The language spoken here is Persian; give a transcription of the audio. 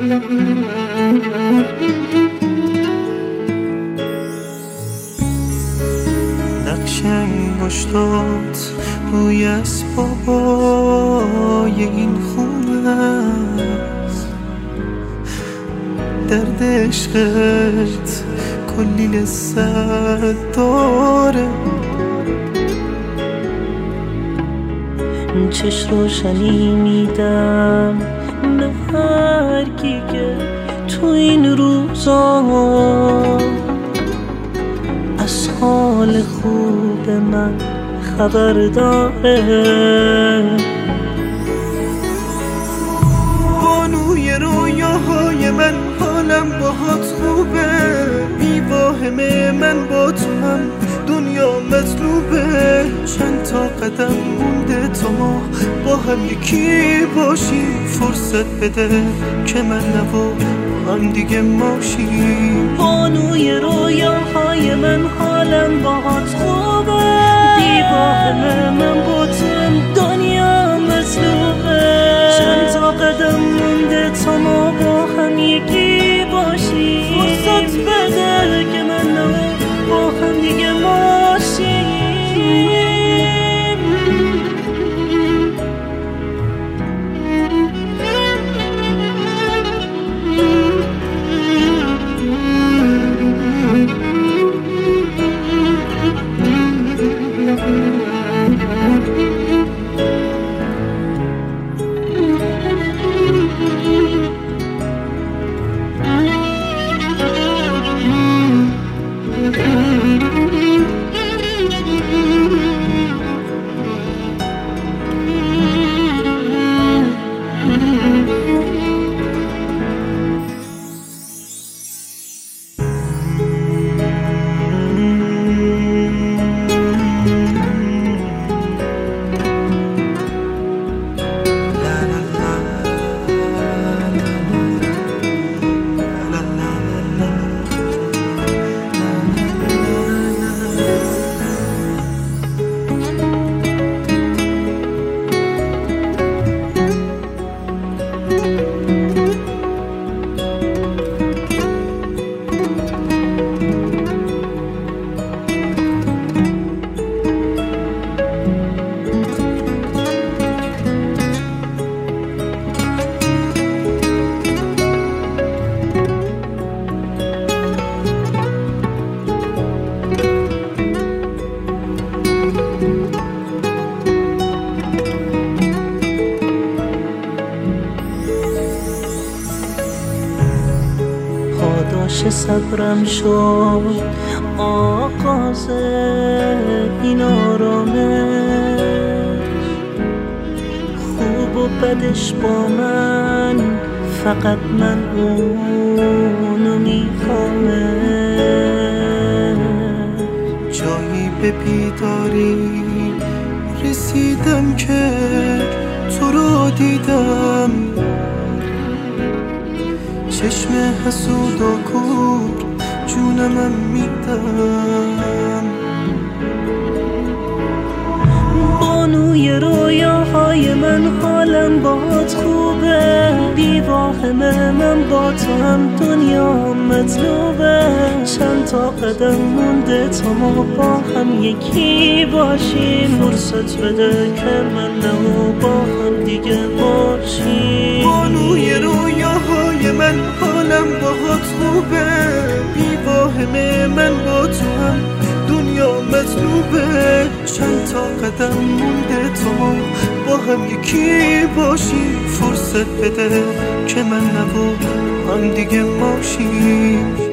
نقش انگشتات روی اسبابای این خونه است، درد عشقت کلی لذت داره. چش روشنی میدم به هر کی که تو این روزا از حال خوب من خبر داره. بانوی رویاهای من، حالم باهات خوبه، میواهمه من با تو هم دنیا مطلوبه. چند تا قدم مونده تا ما با هم یکی باشیم، فرصت بده که من نبا با هم دیگه ماشیم. بانوی رویاهای من، حالم باهات خوبه، میواهمه من با تو هم دنیا مطلوبه. چند تا قدم مونده تا ما با هم یکی باشیم، فرصت بده که من نبا با هم دیگه ماشیم. پاداش صبرم شد آغاز این آرامش، خوب و بدش با من، فقط من اونو میخوامه. جایی به بیداری رسیدم که تو رو دیدم، چشم حسود و کور جونمم میدم. بانوی رویاهای من، حالم باهات خوبه، بیواهمه من با تو هم دنیا مطلوبه. چند تا قدم مونده تا ما با هم یکی باشیم، فرصت بده که من نمو با هم دیگه باشیم. بانوی رویاهای من، حالم باهات خوبه، بیواهمه من با تو هم دنیا مطلوبه. چند تا قدم مونده تا با هم یکی باشیم، فرصت بده که من نبا هم دیگه ماشیم.